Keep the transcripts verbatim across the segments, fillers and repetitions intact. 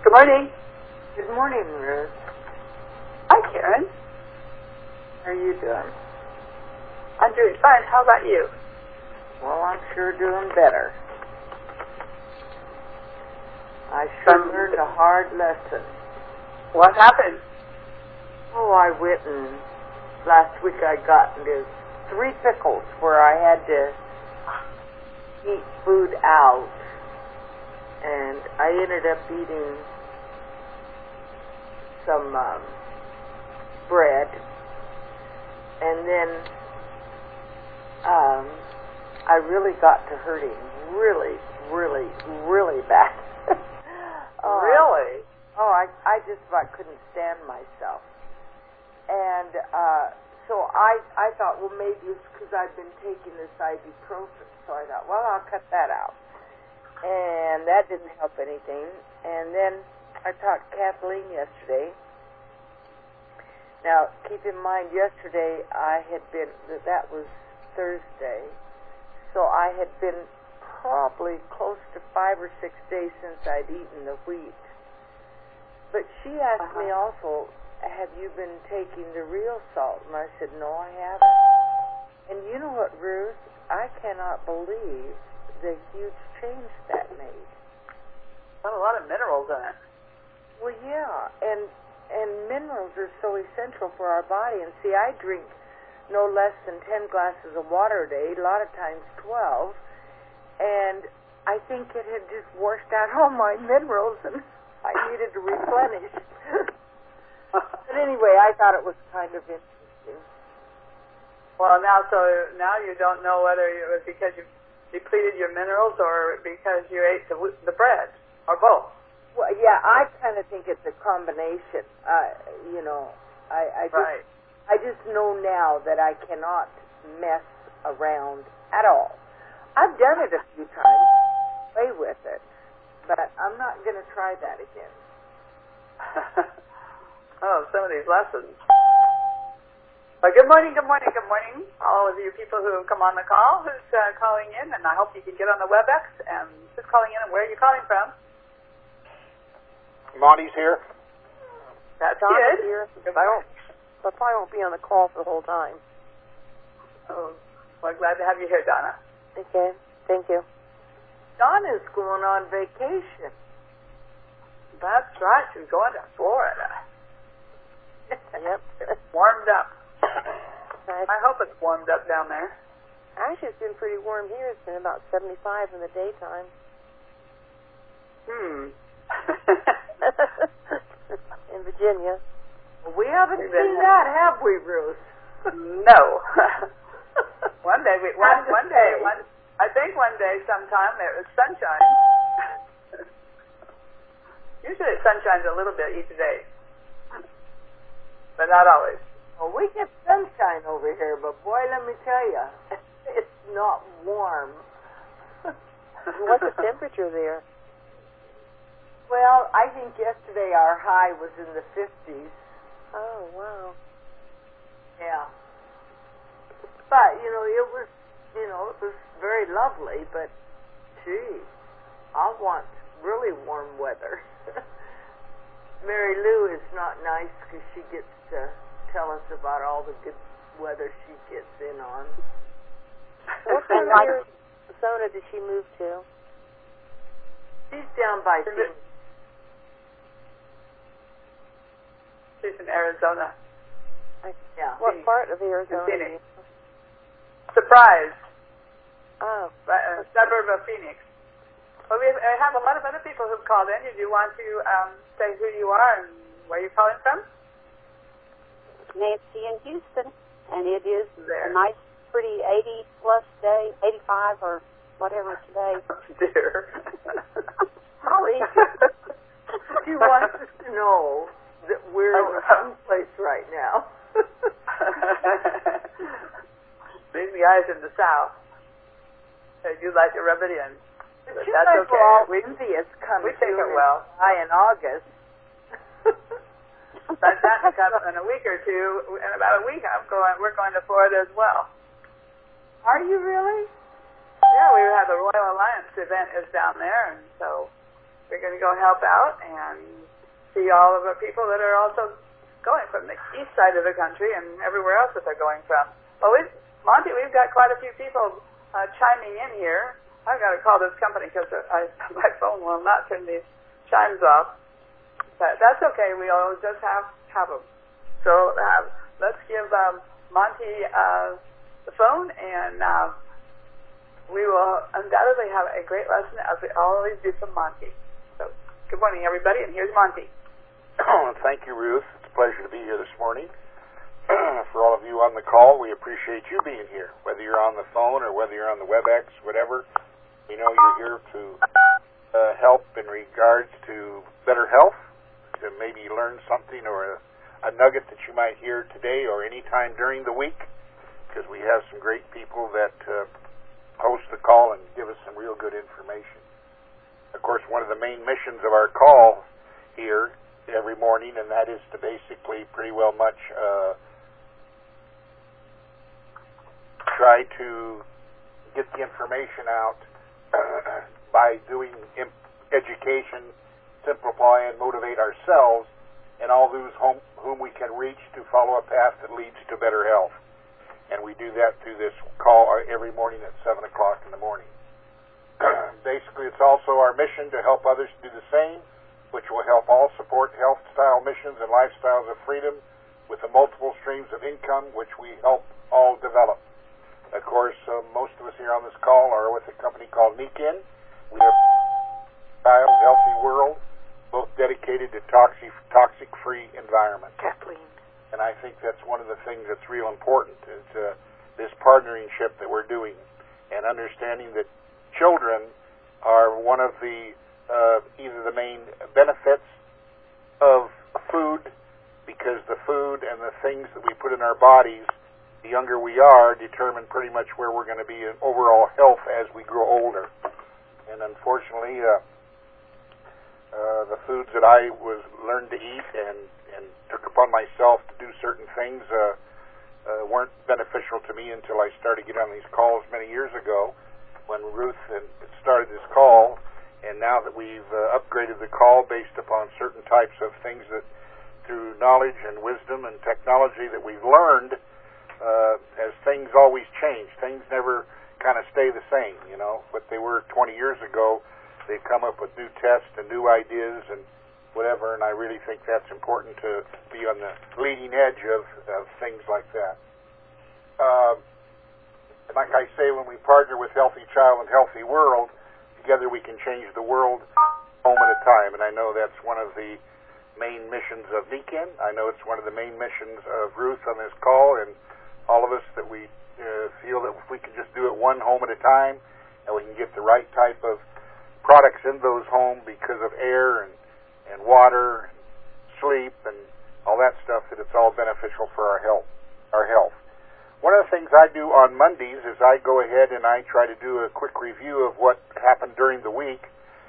Good morning. Good morning, Ruth. Hi, Karen. How are you doing? I'm doing fine. How about you? Well, I'm sure doing better. I sure Um, learned a hard lesson. What happened? Oh, I went and last week I got into three pickles where I had to eat food out, and I ended up eating some um, bread, and then um, I really got to hurting really, really, really bad. uh, Really? Oh, I, I just about couldn't stand myself. And uh, so I I thought, well, maybe it's because I've been taking this ibuprofen. So I thought, well, I'll cut that out. And that didn't help anything. And then I talked to Kathleen yesterday. Now, keep in mind, yesterday I had been, that was Thursday, so I had been probably close to five or six days since I'd eaten the wheat. But she asked uh-huh. me also, have you been taking the real salt? And I said, no, I haven't. And you know what, Ruth? I cannot believe the huge change that made. Got a lot of minerals in it. Well, yeah, and and minerals are so essential for our body. And see, I drink no less than ten glasses of water a day, a lot of times twelve, and I think it had just washed out all my minerals, and I needed to replenish. But anyway, I thought it was kind of interesting. Well, now, so now you don't know whether it was because you depleted your minerals or because you ate the the bread, or both. Well, yeah, I kind of think it's a combination. Uh, you know, I, I just, right. I just know now that I cannot mess around at all. I've done it a few times, play with it, but I'm not going to try that again. Oh, some of these lessons. Well, good morning, good morning, good morning, all of you people who have come on the call, who's uh, calling in, and I hope you can get on the WebEx. And who's calling in, and where are you calling from? Monty's here. That's Don good. is here. I don't. I probably won't be on the call for the whole time. Oh, well, glad to have you here, Donna. Okay, thank you. Donna's going on vacation. That's right. She's going to Florida. Yep. It's warmed up. Right. I hope it's warmed up down there. Actually, it's been pretty warm here. It's been about seventy-five in the daytime. Hmm. In Virginia. Well, we haven't seen that, have we, Ruth? No. one day, we, one, one day, one, I think one day sometime it was sunshine. Usually it sunshines a little bit each day, but not always. Well, we get sunshine over here, but boy, let me tell you, it's not warm. What's the temperature there? Well, I think yesterday our high was in the fifties. Oh, wow. Yeah. But, you know, it was, you know, it was very lovely, but, gee, I want really warm weather. Mary Lou is not nice because she gets to tell us about all the good weather she gets in on. What part of Arizona did she move to? She's down by Phoenix. She's in Arizona. I, Yeah. what part of Arizona? Phoenix. Surprise. Oh. A suburb of Phoenix. Well, we have, I have a lot of other people who've called in. Did you want to um, say who you are and where you're calling from? Nancy in Houston, and it is there. a nice, pretty eighty plus day, eighty-five or whatever today. Dear. Sorry. She wants us to know that we're in the same place right now. These guys in the South, they do like to rub it in. But But you that's guys okay. were all We, envious coming we take soon it well. in July and August. But that becomes in a week or two. In about a week, I'm going. We're going to Florida as well. Are you really? Yeah, we have the Royal Alliance event is down there, and so we're going to go help out and see all of the people that are also going from the east side of the country and everywhere else that they're going from. Well, we've, Monty, we've got quite a few people uh, chiming in here. I've got to call this company because I, my phone will not turn these chimes off. But that's okay. We all just have have them. So uh, let's give um, Monty uh, the phone, and uh, we will undoubtedly have a great lesson, as we always do from Monty. So good morning, everybody, and here's Monty. Thank you, Ruth. It's a pleasure to be here this morning. For all of you on the call, we appreciate you being here, whether you're on the phone or whether you're on the WebEx, whatever. We know you're here to uh, help in regards to better health, to maybe learn something or a, a nugget that you might hear today or any time during the week, because we have some great people that uh, host the call and give us some real good information. Of course, one of the main missions of our call here every morning, and that is to basically pretty well much uh, try to get the information out uh, by doing imp- education, simplify and motivate ourselves and all those whom, whom we can reach to follow a path that leads to better health. And we do that through this call every morning at seven o'clock in the morning. Basically, it's also our mission to help others do the same, which will help all support health style missions and lifestyles of freedom with the multiple streams of income which we help all develop. Of course, uh, most of us here on this call are with a company called Nikin. We have a healthy world, both dedicated to toxic, toxic-free environment. Kathleen. And I think that's one of the things that's real important, is uh, this partnership that we're doing, and understanding that children are one of the uh, either the main benefits of food, because the food and the things that we put in our bodies, the younger we are, determine pretty much where we're going to be in overall health as we grow older. And unfortunately, uh, uh, the foods that I was learned to eat and, and took upon myself to do certain things uh, uh, weren't beneficial to me until I started getting on these calls many years ago when Ruth and started this call. And now that we've uh, upgraded the call based upon certain types of things that through knowledge and wisdom and technology that we've learned, uh, as things always change. Things never kind of stay the same, you know. What they were twenty years ago, they come up with new tests and new ideas and whatever, and I really think that's important to be on the leading edge of, of things like that. Uh, like I say, when we partner with Healthy Child and Healthy World, together we can change the world home at a time, and I know that's one of the main missions of Nikin. I know it's one of the main missions of Ruth on this call, and all of us, that we uh, feel that if we can just do it one home at a time, and we can get the right type of products in those homes because of air and, and water, and sleep, and all that stuff, that it's all beneficial for our health. Our health. One of the things I do on Mondays is I go ahead and I try to do a quick review of what happened during the week,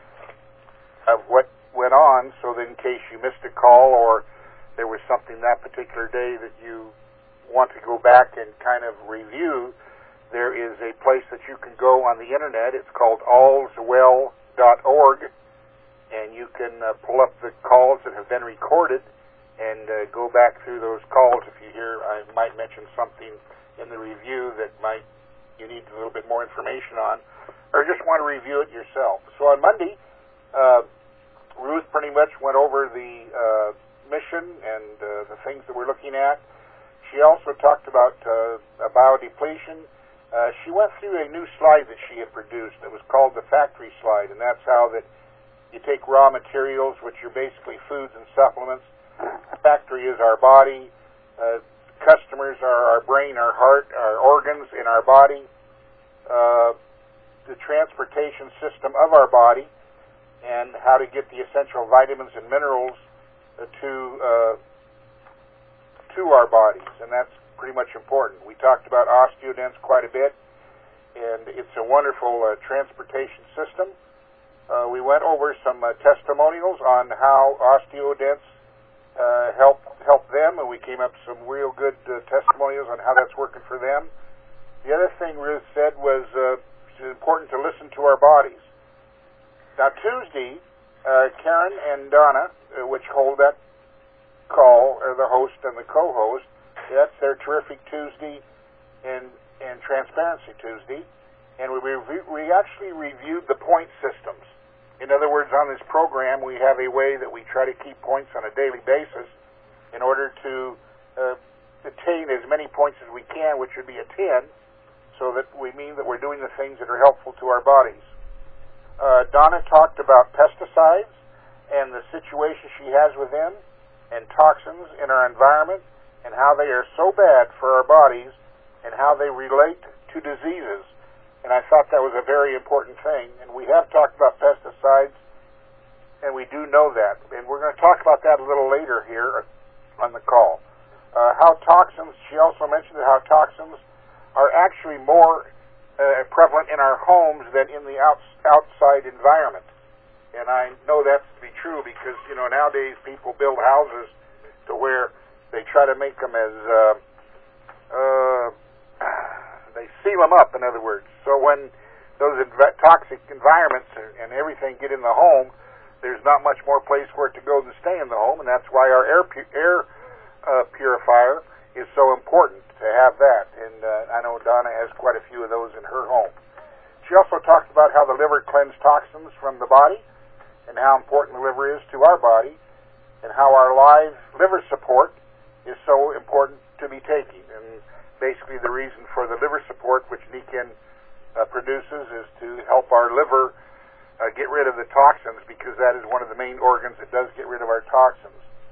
of what went on, so that in case you missed a call or there was something that particular day that you want to go back and kind of review, there is a place that you can go on the internet. It's called alls well dot org, and you can uh, pull up the calls that have been recorded and uh, go back through those calls. If you hear, I might mention something in the review that might you need a little bit more information on, or just want to review it yourself. So on Monday, uh, Ruth pretty much went over the uh, mission and uh, the things that we're looking at. She also talked about uh, a biodepletion. Uh, she went through a new slide that she had produced that was called the factory slide, and that's how that you take raw materials, which are basically foods and supplements. Factory is our body. Uh, customers are our brain, our heart, our organs in our body. Uh, the transportation system of our body, and how to get the essential vitamins and minerals uh, to uh, to our bodies, and that's pretty much important. We talked about OsteoDents quite a bit, and it's a wonderful uh, transportation system. Uh, we went over some uh, testimonials on how OsteoDents uh, help help them, and we came up with some real good uh, testimonials on how that's working for them. The other thing Ruth said was uh, it's important to listen to our bodies. Now, Tuesday, uh, Karen and Donna, uh, which hold that call, are the host and the co-host. That's their Terrific Tuesday and, and Transparency Tuesday. And we, we, we actually reviewed the point systems. In other words, on this program, we have a way that we try to keep points on a daily basis in order to uh, attain as many points as we can, which would be a ten, so that we mean that we're doing the things that are helpful to our bodies. Uh, Donna talked about pesticides and the situation she has with them and toxins in our environment and how they are so bad for our bodies and how they relate to diseases. And I thought that was a very important thing. And we have talked about pesticides, and we do know that. And we're going to talk about that a little later here on the call. Uh, how toxins, she also mentioned how toxins are actually more uh, prevalent in our homes than in the outs- outside environment. And I know that's to be true because, you know, nowadays people build houses to where they try to make them as, uh, uh, they seal them up, in other words. So when those env- toxic environments and everything get in the home, there's not much more place for it to go than stay in the home, and that's why our air, pu- air uh, purifier is so important to have that. And uh, I know Donna has quite a few of those in her home. She also talked about how the liver cleanses toxins from the body and how important the liver is to our body and how our live liver support is so important to be taking. And basically the reason for the liver support, which Niken uh, produces, is to help our liver uh, get rid of the toxins because that is one of the main organs that does get rid of our toxins.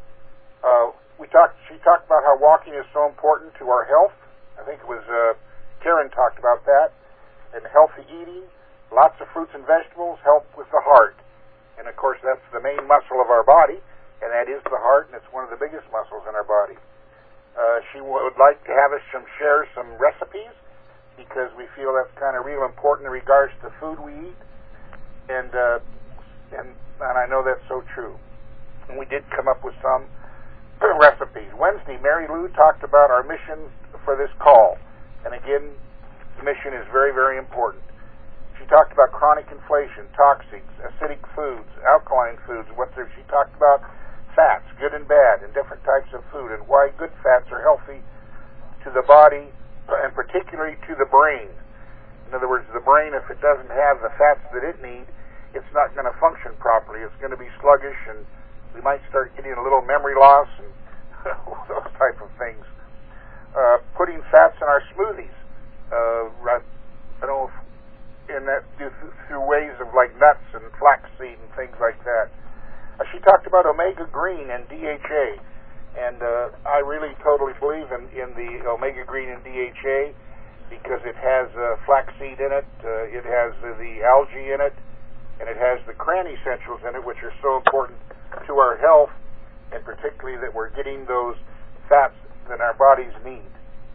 Uh, we talked. She talked about how walking is so important to our health. I think it was uh, Karen talked about that. And healthy eating, lots of fruits and vegetables help with the heart. And, of course, that's the main muscle of our body, and that is the heart, and it's one of the biggest muscles in our body. Uh, she would like to have us some share some recipes because we feel that's kind of real important in regards to food we eat, and uh, and and I know that's so true. And we did come up with some recipes. Wednesday, Mary Lou talked about our mission for this call, and again, the mission is very, very important. She talked about chronic inflation, toxics, acidic foods, alkaline foods. What she talked about fats, good and bad, and different types of food, and why good fats are healthy to the body, and particularly to the brain. In other words, the brain, if it doesn't have the fats that it needs, it's not going to function properly. It's going to be sluggish, and we might start getting a little memory loss and those type of things. Uh, putting fats in our smoothies. Uh, I don't know if in that through ways of like nuts and flaxseed and things like that. Uh, she talked about omega green and D H A, and uh, I really totally believe in, in the omega green and D H A because it has uh, flaxseed in it, uh, it has uh, the algae in it, and it has the cran essentials in it, which are so important to our health, and particularly that we're getting those fats that our bodies need.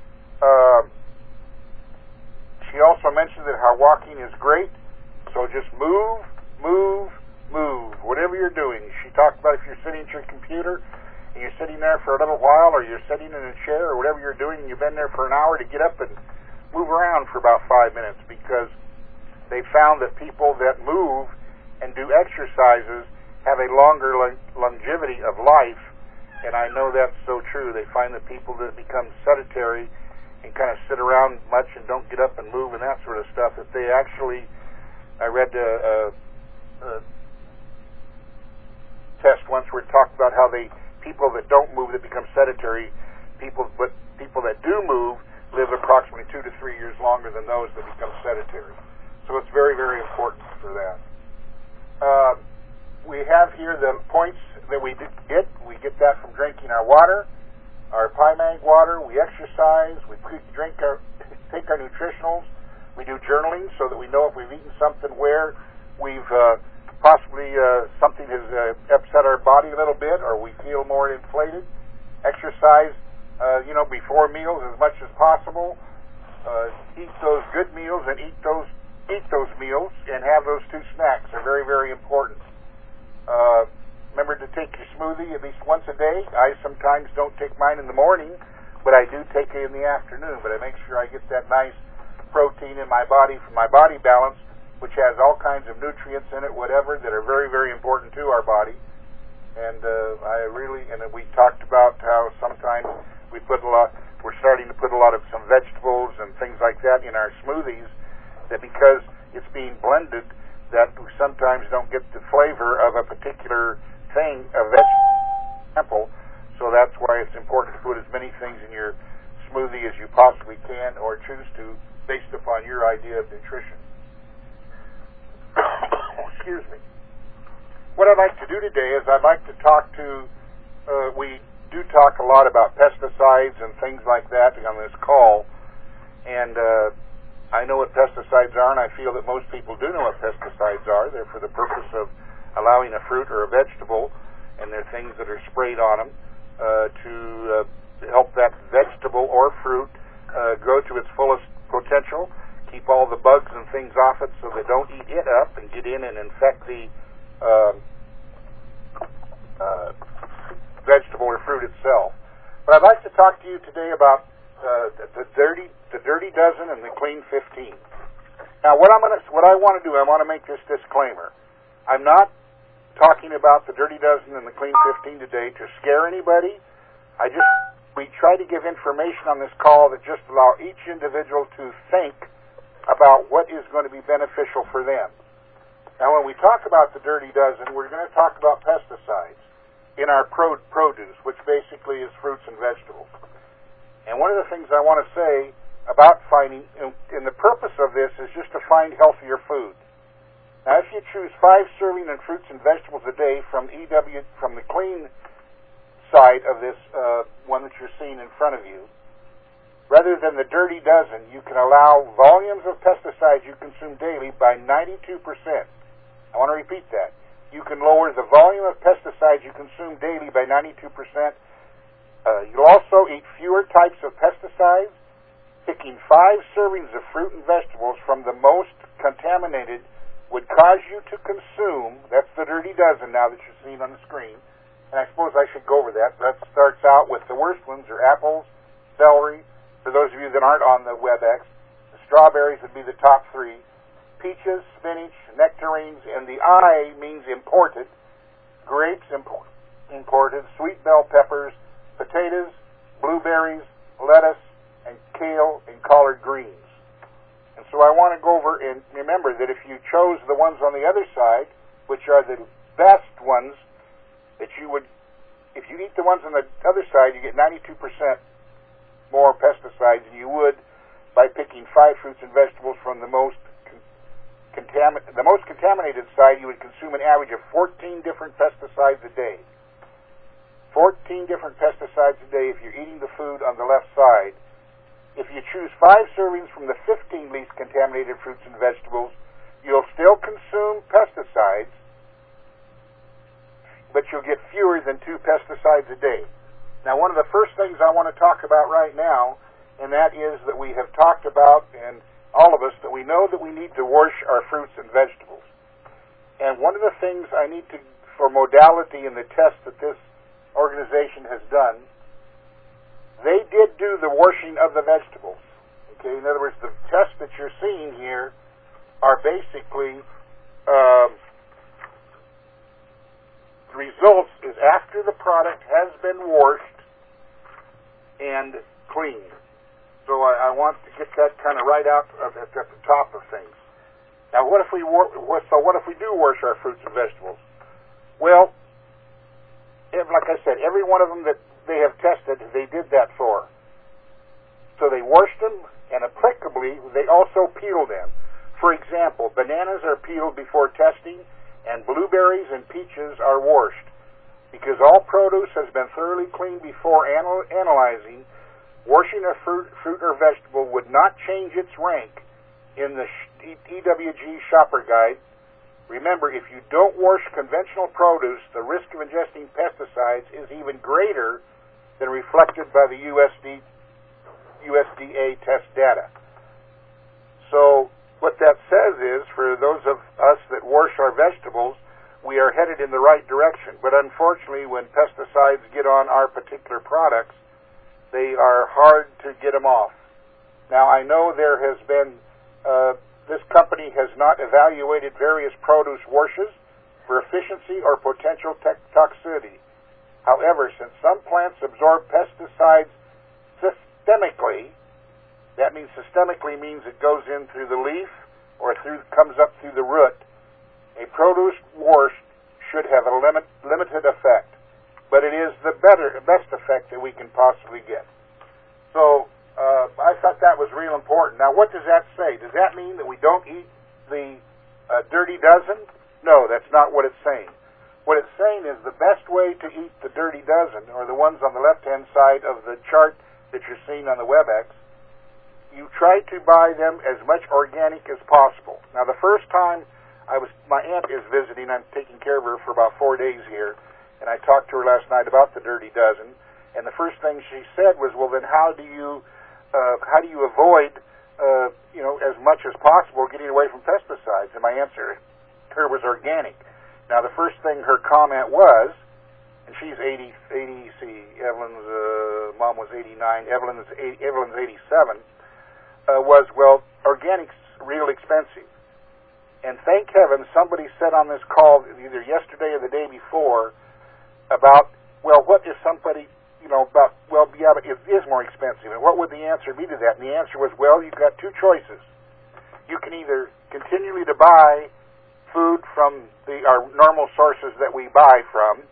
Uh, she also mentioned that how walking is great, so just move, move, move, whatever you're doing. She talked about if you're sitting at your computer and you're sitting there for a little while, or you're sitting in a chair, or whatever you're doing, and you've been there for an hour, to get up and move around for about five minutes because they found that people that move and do exercises have a longer long- longevity of life, and I know that's so true. They find that people that become sedentary and kind of sit around much and don't get up and move and that sort of stuff, that they actually, I read a, a, a test once where it talked about how they, people that don't move that become sedentary, people but people that do move live approximately two to three years longer than those that become sedentary. So it's very, very important for that. Uh, we have here the points that we get. We get that from drinking our water, our Pymag water. We exercise. We drink our, take our nutritionals. We do journaling so that we know if we've eaten something where we've uh, possibly uh, something has uh, upset our body a little bit, or we feel more inflated. Exercise, uh, you know, before meals as much as possible. Uh, eat those good meals and eat those eat those meals and have those two snacks. They're very, very important. Uh, remember to take your smoothie at least once a day. I sometimes don't take mine in the morning, but I do take it in the afternoon. But I make sure I get that nice protein in my body for my body balance which has all kinds of nutrients in it, whatever, that are very, very important to our body. And uh, I really, and we talked about how sometimes we put a lot, we're starting to put a lot of some vegetables and things like that in our smoothies, that because it's being blended, that we sometimes don't get the flavor of a particular thing, a vegetable. So that's why it's important to put as many things in your smoothie as you possibly can, or choose to, based upon your idea of nutrition. Excuse me. What I'd like to do today is I'd like to talk to, uh, we do talk a lot about pesticides and things like that on this call, and uh, I know what pesticides are, and I feel that most people do know what pesticides are. They're for the purpose of allowing a fruit or a vegetable, and they're things that are sprayed on them uh, to uh, help that vegetable or fruit uh, grow to its fullest potential, keep all the bugs and things off it so they don't eat it up and get in and infect the uh, uh, vegetable or fruit itself. But I'd like to talk to you today about uh, the, the dirty, the dirty dozen and the clean fifteen. Now, what I'm going to, what I want to do, I want to make this disclaimer. I'm not talking about the dirty dozen and the clean fifteen today to scare anybody. I just, we try to give information on this call that just allow each individual to think about what is going to be beneficial for them. Now, when we talk about the dirty dozen, we're going to talk about pesticides in our pro- produce, which basically is fruits and vegetables. And one of the things I want to say about finding, and the purpose of this is just to find healthier food. Now, if you choose five serving in fruits and vegetables a day from E W, from the clean side of this uh, one that you're seeing in front of you, rather than the dirty dozen, you can allow volumes of pesticides you consume daily by ninety-two percent. I want to repeat that. You can lower the volume of pesticides you consume daily by ninety-two percent. Uh, you'll also eat fewer types of pesticides. Picking five servings of fruit and vegetables from the most contaminated would cause you to consume, that's the dirty dozen now that you're seeing on the screen, and I suppose I should go over that. That starts out with the worst ones are apples, celery, for those of you that aren't on the WebEx, the strawberries would be the top three, peaches, spinach, nectarines, and the I means imported, grapes import, imported, sweet bell peppers, potatoes, blueberries, lettuce, and kale and collard greens. And so I want to go over and remember that if you chose the ones on the other side, which are the best ones, that you would, if you eat the ones on the other side, you get ninety-two percent more pesticides than you would by picking five fruits and vegetables from the most con- contamin- the most contaminated side. You would consume an average of fourteen different pesticides a day. fourteen different pesticides a day if you're eating the food on the left side. If you choose five servings from the fifteen least contaminated fruits and vegetables, you'll still consume pesticides, but you'll get fewer than two pesticides a day. Now, one of the first things I want to talk about right now, and that is that we have talked about, and all of us, that we know that we need to wash our fruits and vegetables. And one of the things I need to, for modality in the test that this organization has done, they did do the washing of the vegetables. Okay, in other words, the tests that you're seeing here are basically um, the results is after the product has been washed and cleaned. So I, I want to get that kind of right out of, at, at the top of things. Now, what if we wa- so what if we do wash our fruits and vegetables? Well, if, like I said, every one of them that they have tested, they did that for. So they washed them, and applicably, they also peeled them. For example, bananas are peeled before testing, and blueberries and peaches are washed. Because all produce has been thoroughly cleaned before anal- analyzing, washing a fruit, fruit or vegetable would not change its rank in the E W G Shopper Guide. Remember, if you don't wash conventional produce, the risk of ingesting pesticides is even greater than reflected by the U S D, U S D A test data. So what that says is, for those of us that wash our vegetables, we are headed in the right direction. But unfortunately, when pesticides get on our particular products, they are hard to get them off. Now, I know there has been uh, this company has not evaluated various produce washes for efficiency or potential toxicity. However, since some plants absorb pesticides systemically, that means systemically means it goes in through the leaf or through comes up through the root, a produce wash should have a limit, limited effect, but it is the better, best effect that we can possibly get. So uh, I thought that was real important. Now, what does that say? Does that mean that we don't eat the uh, dirty dozen? No, that's not what it's saying. What it's saying is the best way to eat the dirty dozen, or the ones on the left-hand side of the chart that you're seeing on the WebEx, you try to buy them as much organic as possible. Now, the first time I was, my aunt is visiting. I'm taking care of her for about four days here, and I talked to her last night about the dirty dozen. And the first thing she said was, "Well, then how do you, uh, how do you avoid, uh, you know, as much as possible getting away from pesticides?" And my answer to her was organic. Now, the first thing her comment was, and she's eighty, eighty. See, Evelyn's uh, mom was eighty-nine. Evelyn's eighty, Evelyn's eighty-seven. Uh, was, well, organic's real expensive. And thank heaven somebody said on this call either yesterday or the day before about, well, what if somebody, you know, about, well, yeah, but it is more expensive. And what would the answer be to that? And the answer was, well, you've got two choices. You can either continually to buy food from the our normal sources that we buy from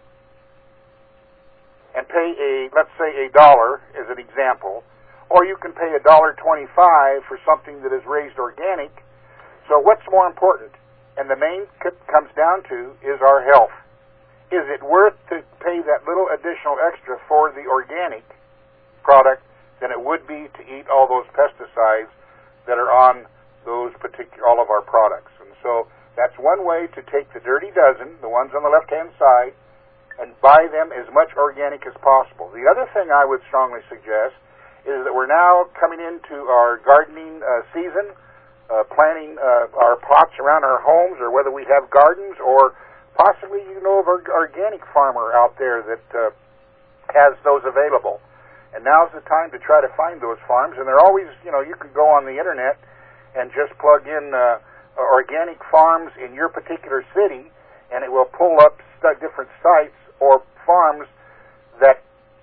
and pay a, let's say, a dollar as an example, or you can pay a dollar twenty-five for something that is raised organic. So what's more important? And the main c- comes down to is our health. Is it worth to pay that little additional extra for the organic product than it would be to eat all those pesticides that are on those particular all of our products? And so that's one way to take the dirty dozen, the ones on the left-hand side, and buy them as much organic as possible. The other thing I would strongly suggest is that we're now coming into our gardening uh, season, uh, planting uh, our plots around our homes, or whether we have gardens, or possibly you know of an organic farmer out there that uh, has those available. And now's the time to try to find those farms. And they're always, you know, you could go on the internet and just plug in uh, organic farms in your particular city, and it will pull up st- different sites or farms that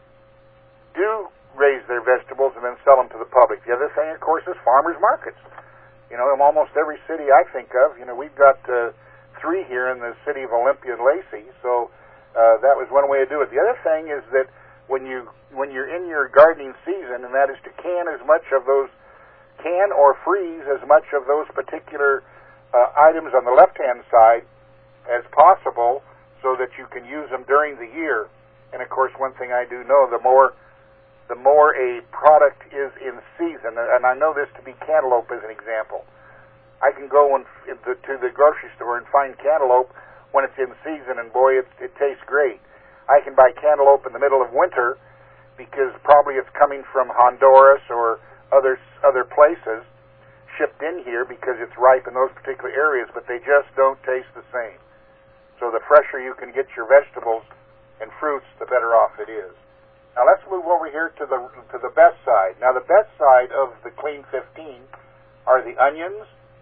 do raise their vegetables and then sell them to the public. The other thing, of course, is farmers markets. You know, in almost every city I think of, you know, we've got uh, three here in the city of Olympia and Lacey, so uh, that was one way to do it. The other thing is that when you when you're in your gardening season, and that is to can as much of those, can or freeze as much of those particular uh, items on the left-hand side as possible, so that you can use them during the year. And of course, one thing I do know, the more the more a product is in season, and I know this to be cantaloupe as an example. I can go and, to the grocery store and find cantaloupe when it's in season, and boy, it, it tastes great. I can buy cantaloupe in the middle of winter because probably it's coming from Honduras or other other places, shipped in here because it's ripe in those particular areas, but they just don't taste the same. So the fresher you can get your vegetables and fruits, the better off it is. Now let's move over here to the to the best side. Now the best side of the Clean fifteen are the onions,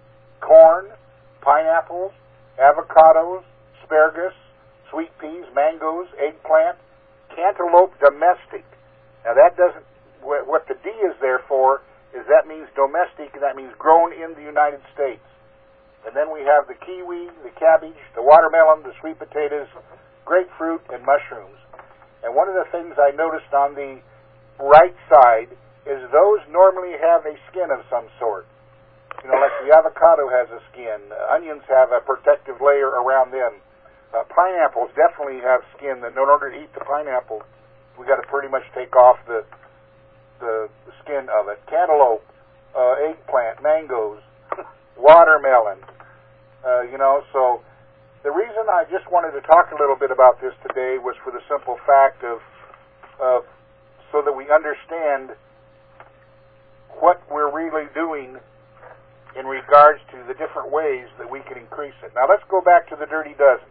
corn, pineapples, avocados, asparagus, sweet peas, mangoes, eggplant, cantaloupe domestic. Now that doesn't, what the D is there for is that means domestic, and that means grown in the United States. And then we have the kiwi, the cabbage, the watermelon, the sweet potatoes, grapefruit, and mushrooms. And one of the things I noticed on the right side is those normally have a skin of some sort. You know, like the avocado has a skin. Uh, onions have a protective layer around them. Uh, pineapples definitely have skin that in order to eat the pineapple, we got to pretty much take off the the skin of it. Cantaloupe, uh, eggplant, mangoes, watermelon. Uh, you know, so the reason I just wanted to talk a little bit about this today was for the simple fact of, of so that we understand what we're really doing in regards to the different ways that we can increase it. Now let's go back to the dirty dozen.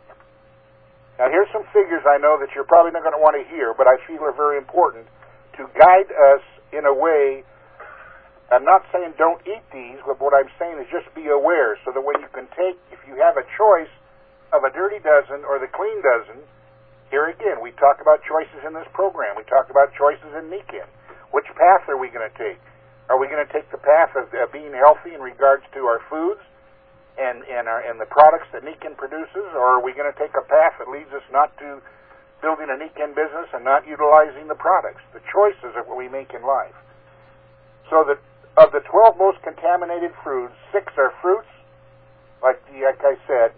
Now here's some figures I know that you're probably not going to want to hear, but I feel are very important to guide us in a way I'm not saying don't eat these, but what I'm saying is just be aware so that when you can take, if you have a choice of a dirty dozen or the clean dozen, here again, we talk about choices in this program. We talk about choices in Nikken. Which path are we going to take? Are we going to take the path of uh, being healthy in regards to our foods and, and, our, and the products that Nikken produces, or are we going to take a path that leads us not to building a Nikken business and not utilizing the products? The choices are what we make in life. So that of the twelve most contaminated foods, six are fruits, like, the, like I said.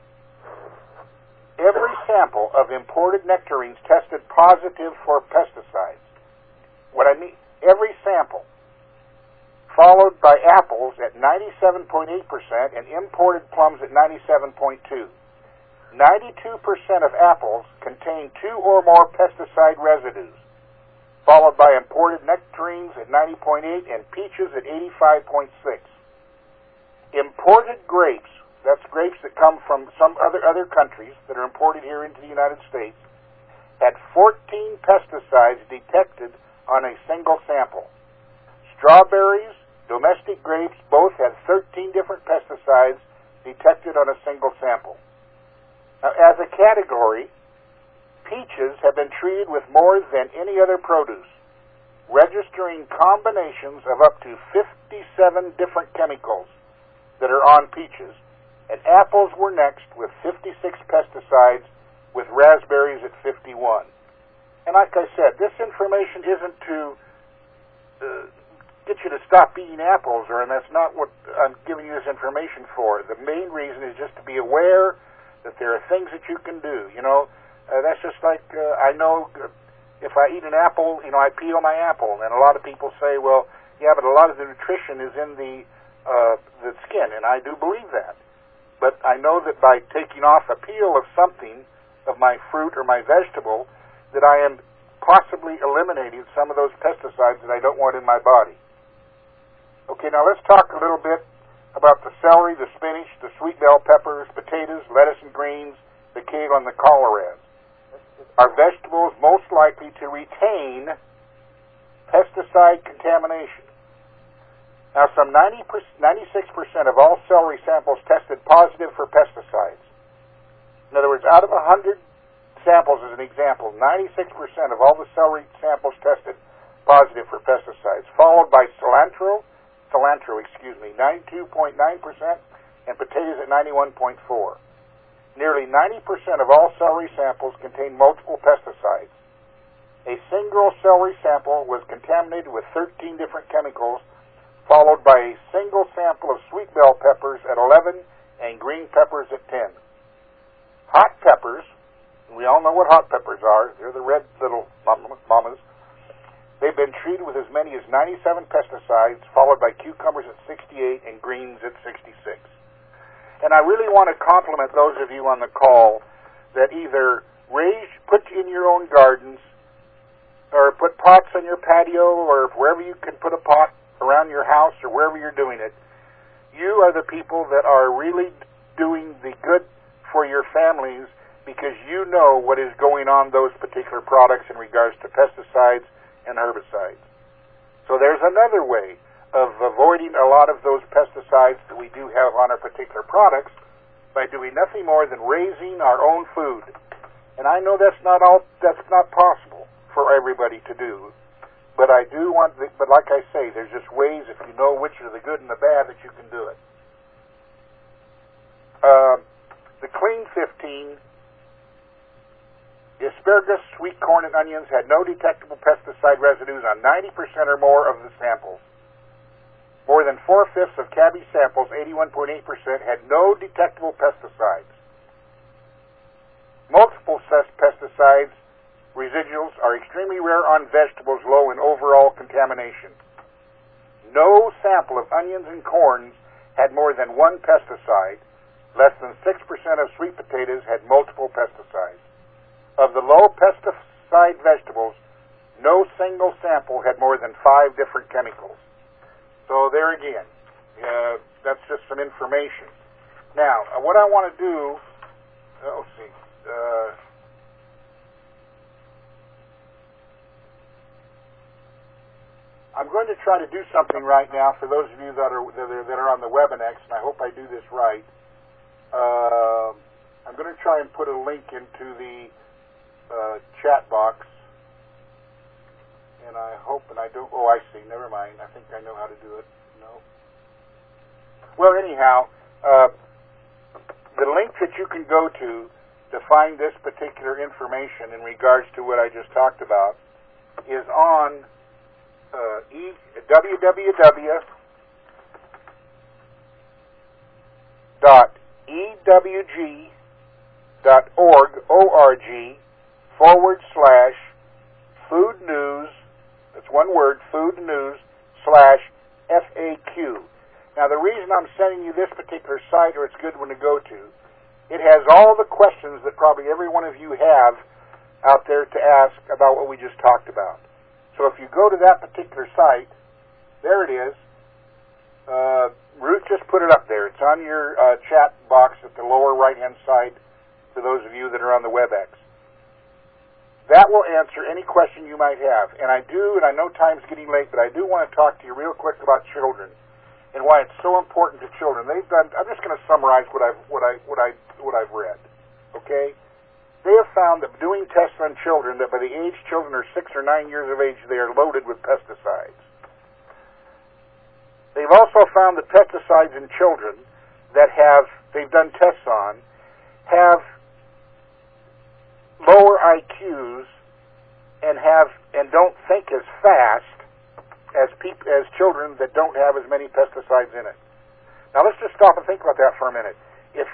Every sample of imported nectarines tested positive for pesticides. What I mean, every sample, followed by apples at ninety-seven point eight percent and imported plums at ninety-seven point two. ninety-two percent of apples contain two or more pesticide residues, followed by imported nectarines at ninety point eight and peaches at eighty-five point six. Imported grapes, that's grapes that come from some other, other countries that are imported here into the United States, had fourteen pesticides detected on a single sample. Strawberries, domestic grapes, both had thirteen different pesticides detected on a single sample. Now, as a category, peaches have been treated with more than any other produce, registering combinations of up to fifty-seven different chemicals that are on peaches, and apples were next with fifty-six pesticides, with raspberries at fifty-one. And like I said, this information isn't to uh, get you to stop eating apples, or and that's not what I'm giving you this information for. The main reason is just to be aware that there are things that you can do. You know, uh, that's just like uh, I know uh, if I eat an apple, you know, I peel my apple, and a lot of people say, well, yeah, but a lot of the nutrition is in the uh, the skin, and I do believe that. But I know that by taking off a peel of something, of my fruit or my vegetable, that I am possibly eliminating some of those pesticides that I don't want in my body. Okay, now let's talk a little bit about the celery, the spinach, the sweet bell peppers, potatoes, lettuce and greens, the kale, and the collards. Are vegetables most likely to retain pesticide contamination? Now, some ninety, ninety-six percent of all celery samples tested positive for pesticides. In other words, out of one hundred samples, as an example, ninety-six percent of all the celery samples tested positive for pesticides, followed by cilantro, cilantro, excuse me, ninety-two point nine percent, and potatoes at ninety-one point four. Nearly ninety percent of all celery samples contain multiple pesticides. A single celery sample was contaminated with thirteen different chemicals, followed by a single sample of sweet bell peppers at eleven and green peppers at ten. Hot peppers, we all know what hot peppers are. They're the red little mamas. They've been treated with as many as ninety-seven pesticides, followed by cucumbers at sixty-eight and greens at sixty-six. And I really want to compliment those of you on the call that either raise, put in your own gardens, or put pots on your patio, or wherever you can put a pot around your house, or wherever you're doing it. You are the people that are really doing the good for your families, because you know what is going on those particular products in regards to pesticides and herbicides. So there's another way of avoiding a lot of those pesticides that we do have on our particular products by doing nothing more than raising our own food. And I know that's not all, that's not possible for everybody to do. But I do want, the, but like I say, there's just ways, if you know which are the good and the bad, that you can do it. Uh, the Clean fifteen, the asparagus, sweet corn, and onions had no detectable pesticide residues on ninety percent or more of the samples. More than four-fifths of cabbage samples, eighty-one point eight percent, had no detectable pesticides. Multiple pesticides residuals are extremely rare on vegetables, low in overall contamination. No sample of onions and corns had more than one pesticide. Less than six percent of sweet potatoes had multiple pesticides. Of the low pesticide vegetables, no single sample had more than five different chemicals. So there again, uh, that's just some information. Now, uh, what I want to do, uh, let's see, uh, I'm going to try to do something right now for those of you that are that are, that are on the Webinex, and I hope I do this right. Uh, I'm going to try and put a link into the uh, chat box, and I hope, and I don't, oh, I see, never mind. I think I know how to do it. No. Well, anyhow, uh, the link that you can go to to find this particular information in regards to what I just talked about is on uh, e, w w w dot e w g dot org forward slash food news, that's one word, food news slash F A Q. Now, the reason I'm sending you this particular site, or it's a good one to go to, it has all the questions that probably every one of you have out there to ask about what we just talked about. So if you go to that particular site, there it is. Uh, Ruth just put it up there. It's on your uh, chat box at the lower right-hand side for those of you that are on the WebEx. That will answer any question you might have. And I do, and I know time's getting late, but I do want to talk to you real quick about children and why it's so important to children. They've done. I'm just going to summarize what I've what I what I what I've read. Okay. They have found that doing tests on children, that by the age children are six or nine years of age, they are loaded with pesticides. They've also found that pesticides in children that have, they've done tests on, have lower I Qs and have, and don't think as fast as peop, as children that don't have as many pesticides in it. Now let's just stop and think about that for a minute. If,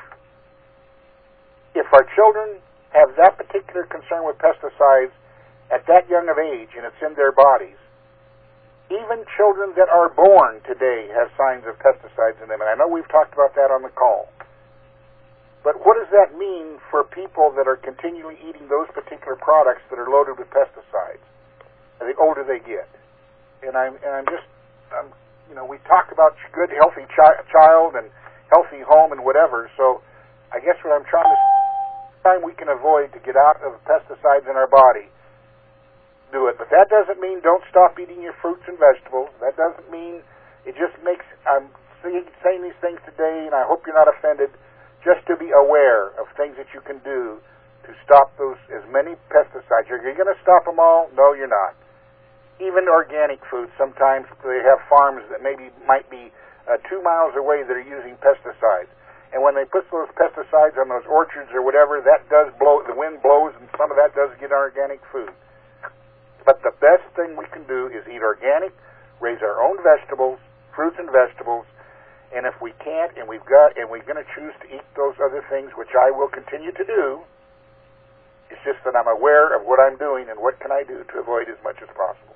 if our children have that particular concern with pesticides at that young of age, and it's in their bodies, even children that are born today have signs of pesticides in them. And I know we've talked about that on the call. But what does that mean for people that are continually eating those particular products that are loaded with pesticides the older they get? And I'm, and I'm just, I'm, you know, we talk about good, healthy chi- child and healthy home and whatever. So I guess what I'm trying to time we can avoid to get out of pesticides in our body, do it. But that doesn't mean don't stop eating your fruits and vegetables. That doesn't mean, it just makes, I'm saying these things today, and I hope you're not offended, just to be aware of things that you can do to stop those, as many pesticides. Are you going to stop them all? No, you're not. Even organic food, sometimes they have farms that maybe might be uh, two miles away that are using pesticides. And when they put those pesticides on those orchards or whatever, that does blow, the wind blows, and some of that does get our organic food. But the best thing we can do is eat organic, raise our own vegetables, fruits and vegetables, and if we can't, and we've got, and we're going to choose to eat those other things, which I will continue to do, it's just that I'm aware of what I'm doing and what can I do to avoid as much as possible.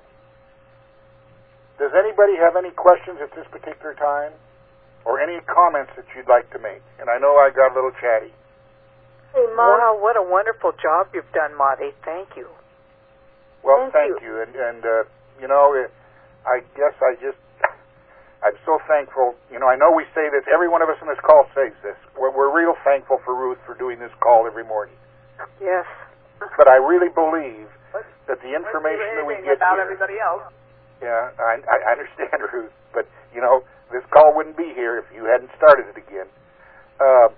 Does anybody have any questions at this particular time? Or any comments that you'd like to make? And I know I got a little chatty. Hey, Mom. Wow, what a wonderful job you've done, Monty. Thank you. Well, thank, thank you. you. And, and uh, you know, I guess I just, I'm so thankful. You know, I know we say this, every one of us on this call says this. We're, we're real thankful for Ruth for doing this call every morning. Yes. But I really believe that the information that we get about here, everybody else. Yeah, I, I understand, Ruth. But, you know, this call wouldn't be here if you hadn't started it again. Uh,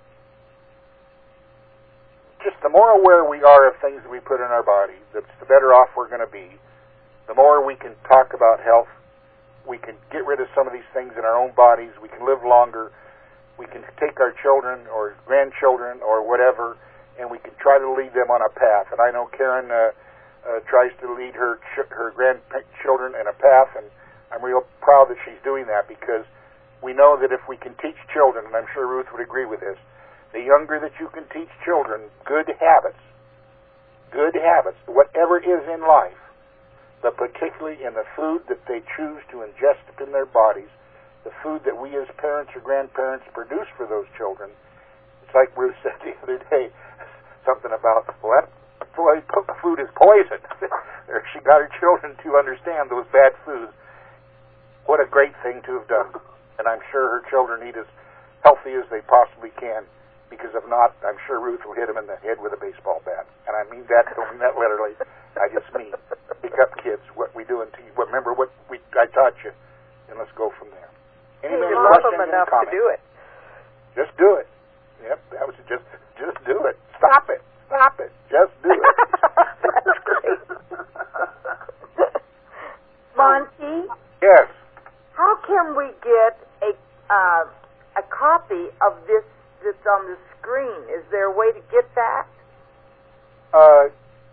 just the more aware we are of things that we put in our body, the better off we're going to be. The more we can talk about health, we can get rid of some of these things in our own bodies, we can live longer, we can take our children or grandchildren or whatever, and we can try to lead them on a path. And I know Karen uh, uh, tries to lead her ch- her grandchildren in a path, and I'm real proud that she's doing that, because we know that if we can teach children, and I'm sure Ruth would agree with this, the younger that you can teach children good habits, good habits, whatever it is in life, but particularly in the food that they choose to ingest in their bodies, the food that we as parents or grandparents produce for those children. It's like Ruth said the other day, something about, well, that food is poison. She got her children to understand those bad foods. What a great thing to have done. And I'm sure her children eat as healthy as they possibly can, because if not, I'm sure Ruth will hit them in the head with a baseball bat. And I mean that, don't mean that literally. I just mean pick up kids, what we do. And what, remember what we I touch, and let's go from there. Any Hey, more you love questions them and enough comments? to do it. Just do it. Yep, that was just just do it. Stop it. Stop it. Just do it. Monty, Yes. how can we get a uh, a copy of this that's on the screen? Is there a way to get that? Uh,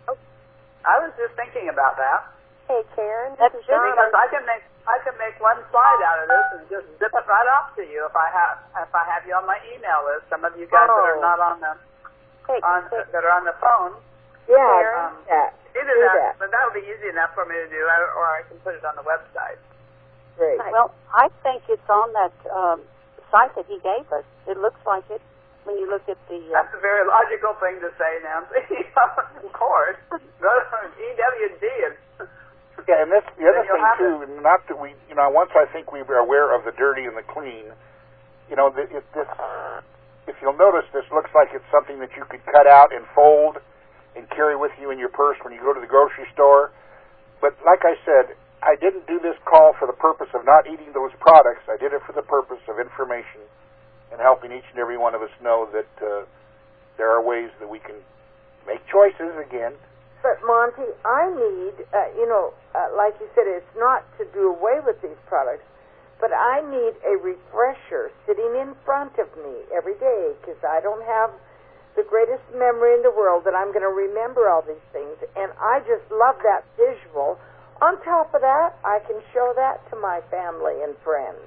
I was just thinking about that. Hey, Karen. That's This is good, Donna. Because I can make I can make one slide out of this and just zip it right off to you if I have if I have you on my email list. Some of you guys that are Oh. not on the Hey, on hey, that are on the phone. Yeah, Um, that. Either Do that, that. but that would be easy enough for me to do, or or I can put it on the website. Great. Well, I think it's on that um, site that he gave us. It looks like it when you look at the. Uh, That's a very logical thing to say, Nancy. Of course, go to E W D and. yeah, and this the other Then you'll thing have too. Not that we, you know, once I think we were aware of the dirty and the clean. You know, the, if this, if you'll notice, this looks like it's something that you could cut out and fold and carry with you in your purse when you go to the grocery store. But like I said, I didn't do this call for the purpose of not eating those products. I did it for the purpose of information and helping each and every one of us know that uh, there are ways that we can make choices again. But Monty, I need, uh, you know, uh, like you said, it's not to do away with these products, but I need a refresher sitting in front of me every day because I don't have the greatest memory in the world that I'm going to remember all these things, and I just love that visual. On top of that, I can show that to my family and friends.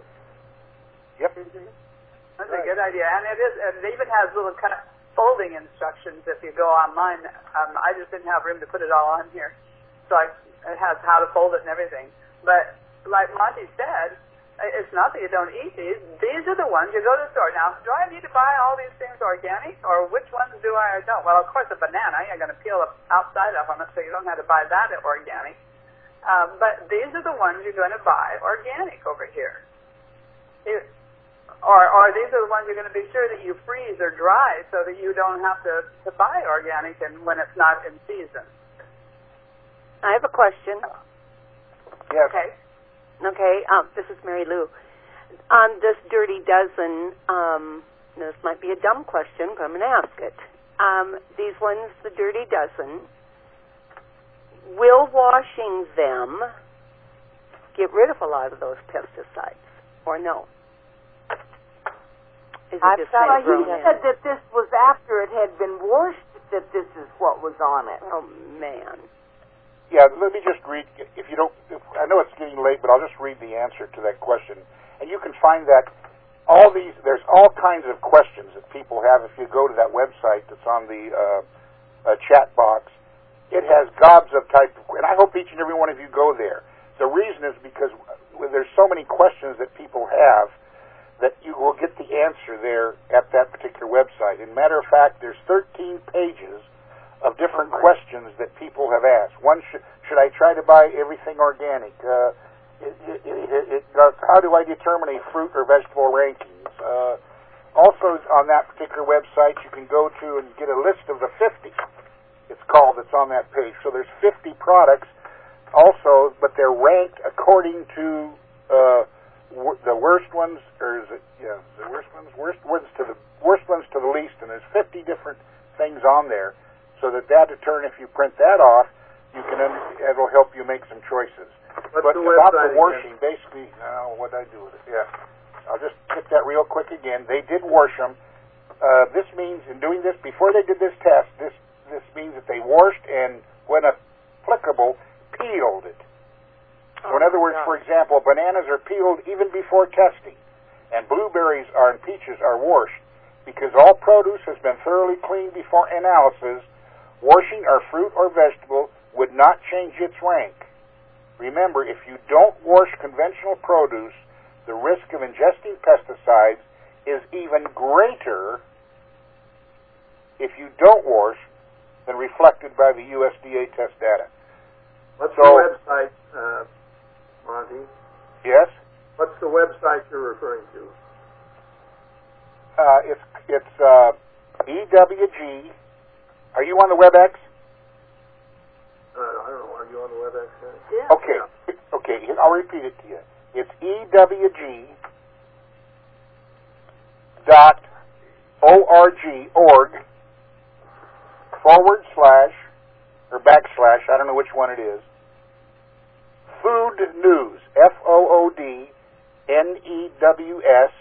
Yep. That's a good idea, and it is. And it even has little kind of folding instructions if you go online. Um, I just didn't have room to put it all on here, so I, it has how to fold it and everything. But like Monty said, it's not that you don't eat these. These are the ones you go to the store. Now, do I need to buy all these things organic, or which ones do I or don't? Well, of course, a banana, you're going to peel the outside of them, so you don't have to buy that organic. Um, but these are the ones you're going to buy organic over here. You, or, or these are the ones you're going to be sure that you freeze or dry so that you don't have to, to buy organic and when it's not in season. I have a question. Yes. Okay. Okay, um, this is Mary Lou. On this Dirty Dozen, um, this might be a dumb question, but I'm going to ask it. Um, these ones, the Dirty Dozen, will washing them get rid of a lot of those pesticides, or no? Is it I've just got, like he thrown in? said that this was after it had been washed that this is what was on it. Oh, man. Yeah, let me just read, if you don't, if, I know it's getting late, but I'll just read the answer to that question. And you can find that all these, there's all kinds of questions that people have if you go to that website that's on the uh, uh, chat box. It has gobs of type of, and I hope each and every one of you go there. The reason is because there's so many questions that people have that you will get the answer there at that particular website. And matter of fact, there's thirteen pages of different questions that people have asked. One, should, should I try to buy everything organic? Uh, it, it, it, it, uh, how do I determine a fruit or vegetable rankings? Uh, also, on that particular website, you can go to and get a list of the fifty, it's called, that's on that page. So there's fifty products also, but they're ranked according to uh, w- the worst ones, or is it, yeah, the worst ones, worst ones to the worst ones to the least, and there's fifty different things on there. So that that determine, if you print that off, you can un- it'll help you make some choices. What's but the about website the washing, again? Basically, uh, what did I do with it? Yeah, I'll just hit that real quick again. They did wash them. Uh, this means, in doing this, before they did this test, this this means that they washed and, when applicable, peeled it. So in other words, for example, bananas are peeled even before testing, and blueberries are and peaches are washed, because all produce has been thoroughly cleaned before analysis. Washing our fruit or vegetable would not change its rank. Remember, if you don't wash conventional produce, the risk of ingesting pesticides is even greater if you don't wash than reflected by the U S D A test data. What's So- the website, uh, Monty? Yes? What's the website you're referring to? Uh, it's it's uh, E W G. Are you on the WebEx? Uh, I don't know. Are you on the WebEx? Then? Yeah. Okay. Okay. Okay, I'll repeat it to you. It's E W G dot O-R-G, org, forward slash, or backslash, I don't know which one it is, Food News, F O O D N E W S,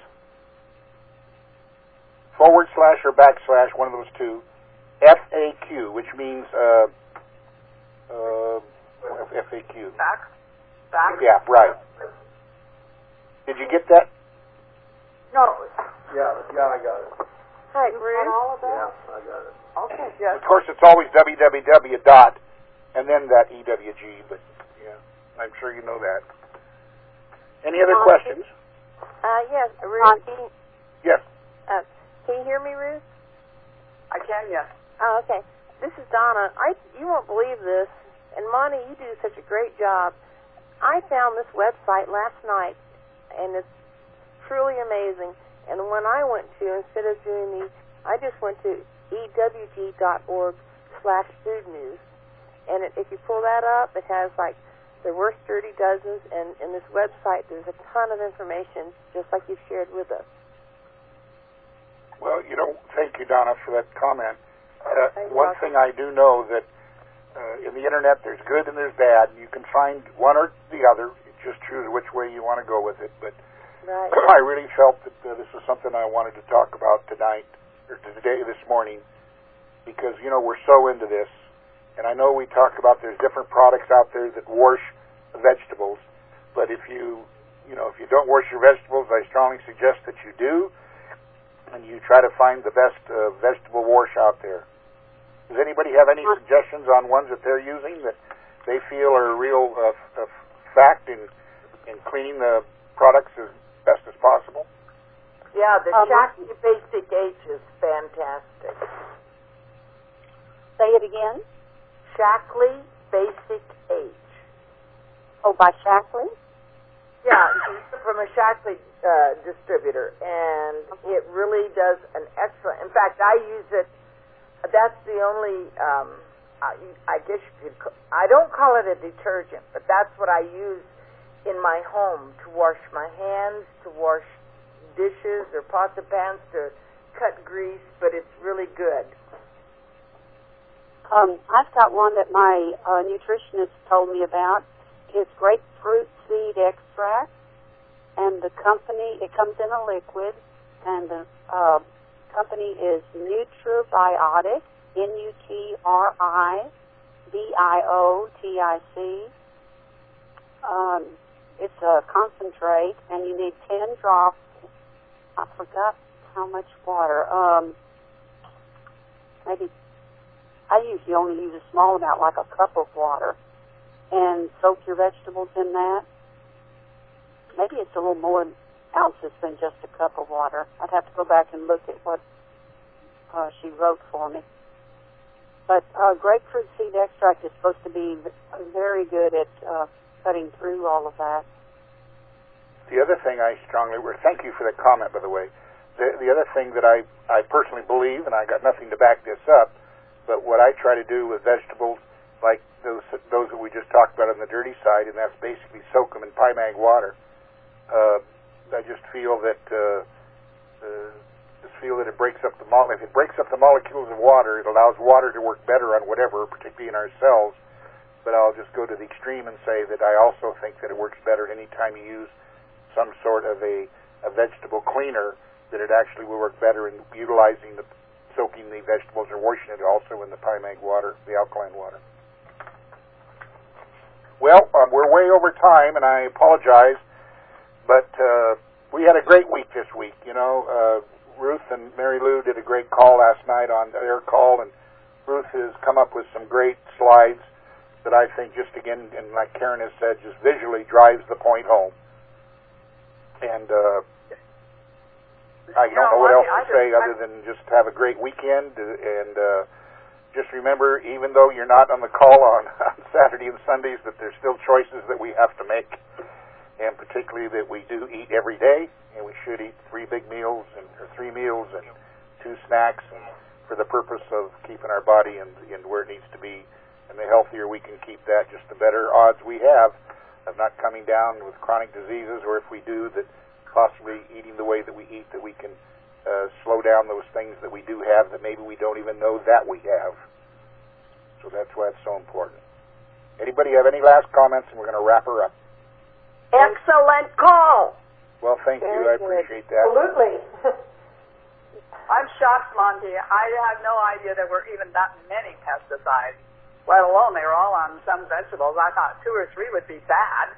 forward slash or backslash, one of those two, F A Q, which means, uh, uh, F A Q. Back. Back. Yeah, right. Did you get that? No. Yeah, yeah, I got it. Hi, You Bruce. got all of that? Yeah, I got it. Okay, yes. Of course, it's always www dot and then that E W G, but yeah, I'm sure you know that. Any other Um, questions? Uh, yes, Ruth. Can you, Yes. uh, can you hear me, Ruth? I can, yes. Oh, okay. This is Donna. I you won't believe this, and Monty, you do such a great job. I found this website last night, and it's truly amazing. And when I went to, instead of doing the, I just went to E W G dot org slash food news, and it, if you pull that up, it has like the worst dirty dozens, and in this website there's a ton of information, just like you've shared with us. Well, you know, thank you, Donna, for that comment. Uh, You're one welcome. thing I do know that uh, in the Internet there's good and there's bad. You can find one or the other. You just choose which way you want to go with it. But Right. I really felt that uh, this was something I wanted to talk about tonight, or today, this morning, because, you know, we're so into this. And I know we talk about there's different products out there that wash vegetables, but if you, you know, if you don't wash your vegetables, I strongly suggest that you do, and you try to find the best uh, vegetable wash out there. Does anybody have any suggestions on ones that they're using that they feel are a real uh, f- fact in in cleaning the products as best as possible? Yeah, the Um, Shakti Basic H is fantastic. Say it again. Shakti Basic H. Oh, by Shackley? Yeah, it's from a Shakti uh, distributor, and it really does an excellent. In fact, I use it. That's the only. Um, I, I guess you could. ca- I don't call it a detergent, but that's what I use in my home to wash my hands, to wash dishes or pots and pans, to cut grease. But it's really good. Um, I've got one that my uh, nutritionist told me about. It's grapefruit seed extract, and the company, it comes in a liquid, and the uh, company is Nutribiotic, N U T R I B I O T I C. Um, it's a concentrate, and you need ten drops. I forgot how much water. Um, maybe, I usually only use a small amount, like a cup of water, and soak your vegetables in that. Maybe it's a little more ounces than just a cup of water. I'd have to go back and look at what uh, she wrote for me. But uh, grapefruit seed extract is supposed to be very good at uh, cutting through all of that. The other thing I strongly, thank you for that comment, by the way. The, the other thing that I, I personally believe, and I got nothing to back this up, but what I try to do with vegetables, like those those that we just talked about on the dirty side, and that's basically soak them in Pymag water. Uh, I just feel that uh, uh, just feel that it breaks up the mo- if it breaks up the molecules of water, it allows water to work better on whatever, particularly in our cells. But I'll just go to the extreme and say that I also think that it works better anytime you use some sort of a, a vegetable cleaner, that it actually will work better in utilizing the soaking the vegetables or washing it also in the Pymag water, the alkaline water. Well, um, we're way over time, and I apologize, but uh, we had a great week this week. You know, uh, Ruth and Mary Lou did a great call last night on their call, and Ruth has come up with some great slides that I think just again, and like Karen has said, just visually drives the point home. And uh, I don't know what else to say other than just have a great weekend, and uh, just remember, even though you're not on the call on, on Saturday and Sundays, that there's still choices that we have to make, and particularly that we do eat every day, and we should eat three big meals, and or three meals and two snacks, and for the purpose of keeping our body and, and where it needs to be. And the healthier we can keep that, just the better odds we have of not coming down with chronic diseases, or if we do, that possibly eating the way that we eat, that we can uh, slow down those things that we do have that maybe we don't even know that we have. So that's why it's so important. Anybody have any last comments, and we're going to wrap her up. Excellent call. Well, thank Very you. I good. appreciate that. Absolutely. I'm shocked, Monty. I had no idea there were even that many pesticides, let alone they were all on some vegetables. I thought two or three would be bad.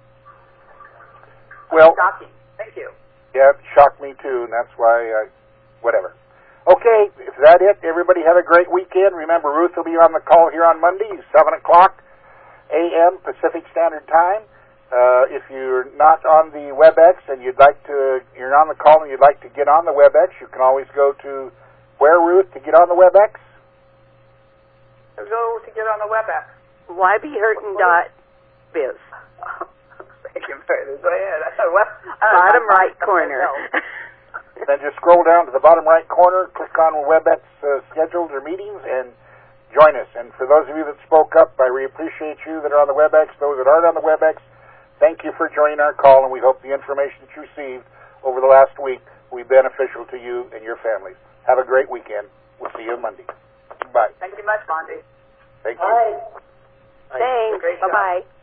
Well, Shocking. Thank you. yeah, it shocked me too, and that's why I, whatever. Okay, is that it? Everybody have a great weekend. Remember, Ruth will be on the call here on Monday, seven o'clock a m Pacific Standard Time. Uh, if you're not on the WebEx and you'd like to, you're on the call and you'd like to get on the WebEx, you can always go to where, Ruth, to get on the WebEx? Go to get on the WebEx. Y B Hurton dot biz. Thank you very much. Go ahead. Bottom right corner. Then just scroll down to the bottom right corner, click on WebEx uh, schedules or meetings, and join us. And for those of you that spoke up, I really appreciate you that are on the WebEx. Those that aren't on the WebEx, thank you for joining our call, and we hope the information that you received over the last week will be beneficial to you and your families. Have a great weekend. We'll see you on Monday. Bye. Thank you much, Monty. Thank you. All right. Thanks. Great job. Bye-bye.